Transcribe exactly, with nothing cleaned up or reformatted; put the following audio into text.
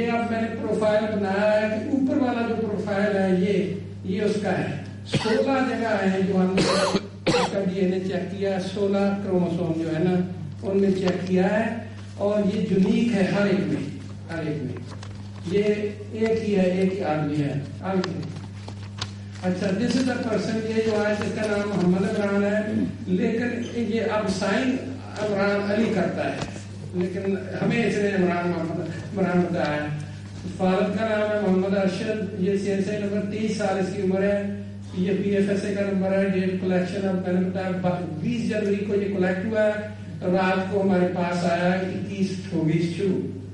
ये अब मैंने प्रोफाइल बनाया है कि ऊपर वाला जो प्रोफाइल है ये ये उसका है। सोलह जगह है जो हमने उसका डीएनए चेक किया, सोलह क्रोमोसोम जो है ना उनमें चेक किया है, और ये यूनिक है हर एक में, हर एक में ये एक ही है, एक ही आदमी है। आगे अच्छा, दिस इज द पर्सन, ये जो है इसका नाम मोहम्मद इमरान है, लेकिन ये अब साइन इमरान अली करता है, लेकिन हमें इसने इमरान मोहम्मद इमरान बताया है। फादर का नाम है मोहम्मद अरशद, ये सी एस आई नंबर तीस साल इसकी उम्र है, ये पी एफ एस ए का नंबर है। डेट कलेक्शन अब मैंने बताया बीस जनवरी को ये कलेक्ट हुआ है, रात को हमारे पास आया इक्कीस चौबीस शुरू